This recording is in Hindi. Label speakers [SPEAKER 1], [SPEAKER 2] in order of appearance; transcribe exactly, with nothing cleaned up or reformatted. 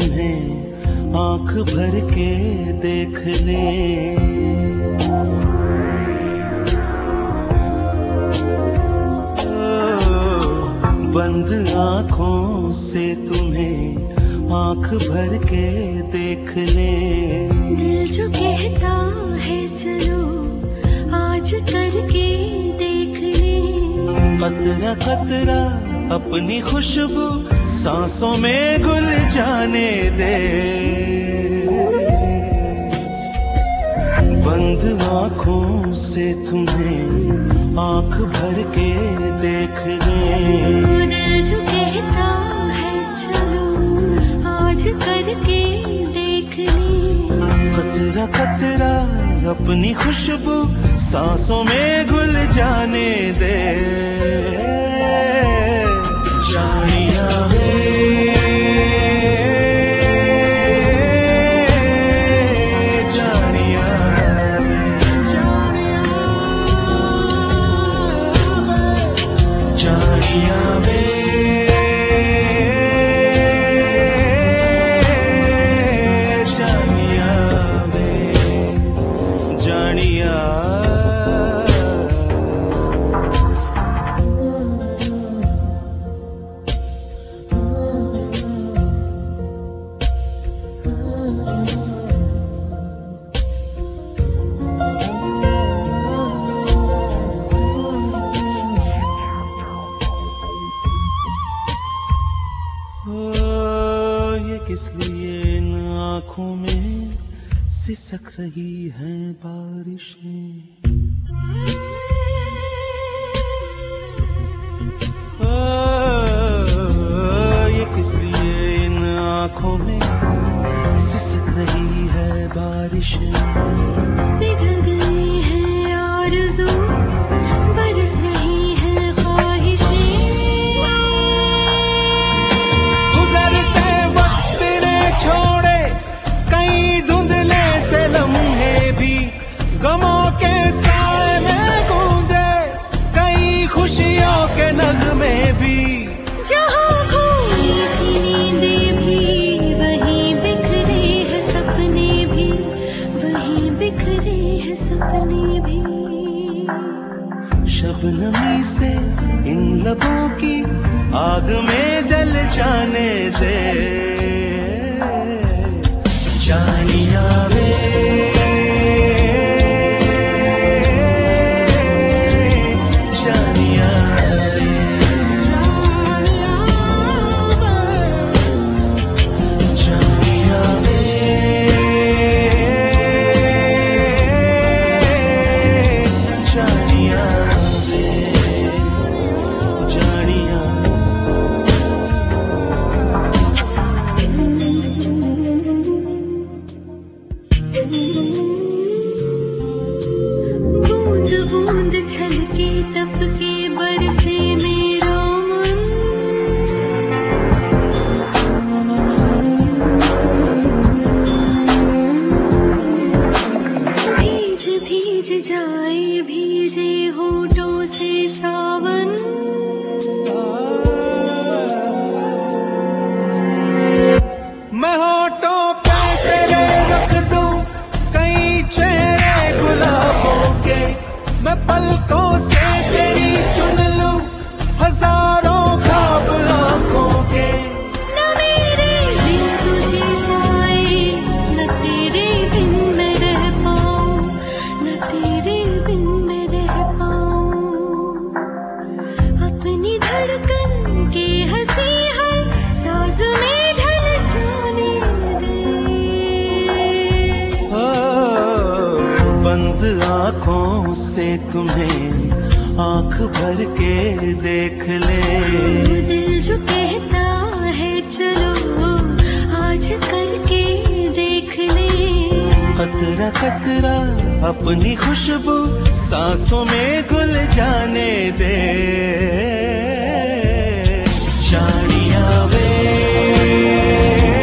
[SPEAKER 1] तुम्हें आंख भर के देख ले। बंद आंखों से तुम्हें आंख भर के देख ले।
[SPEAKER 2] दिल जो कहता है चलो आज करके देख ले।
[SPEAKER 1] कतरा कतरा अपनी खुशबू सांसों में घुल जाने दे। बंद आंखों से तुम्हें आंख भर के देख ले।
[SPEAKER 2] दिल जो कहता है चलो आज करके देख ले।
[SPEAKER 1] कतरा कतरा अपनी खुशबू सांसों में घुल जाने दे। जानिया वे जानिया जानिया वे जानिया वे जानिया। किस लिए इन आँखों में सिसक रही हैं बारिशें। ये किस लिए इन आँखों में सिसक रही है बारिशें।
[SPEAKER 2] पिघल गई है आरज़ू बरस रही है ख्वाहिशें।
[SPEAKER 1] गुजरते वक्त ने छोड़े कई धुंधले से लम्हे भी। गमों के साए में गूंजे कई खुशियों के नगमे भी।
[SPEAKER 2] जहाँ खोई थी नींदें भी वहीं बिखरे हैं सपने भी। वहीं बिखरे हैं सपने भी।
[SPEAKER 1] शबनमी से इन लबों की आग में जल जाने दे। जानिया वे जानिया वे जानिया वे जानिया वे जानिया।
[SPEAKER 2] बूंद बूंद छलके टपके बरसे मेरा मन। भीज भीज जाए भीजे होठों से सावन।
[SPEAKER 1] मैं होठों पे तेरे रख दूं कई चेहरे गुलाबों के। मैं पलकों से तेरी चुन लूं हजारों ख्वाब आंखों के।
[SPEAKER 2] न मेरे बिन तुझे पाए न तेरे बिन मैं रह पाऊं। न तेरे बिन मैं रह पाऊं। अपनी धड़कन के हंसी हर साज में ढल जाने दे।
[SPEAKER 1] ओ, बंद आंखों से तुम्हें आंख भर के देख ले।
[SPEAKER 2] दिल जो कहता है चलो आज करके देख ले।
[SPEAKER 1] कतरा कतरा अपनी खुशबू सांसों में घुल जाने दे। जानिया वे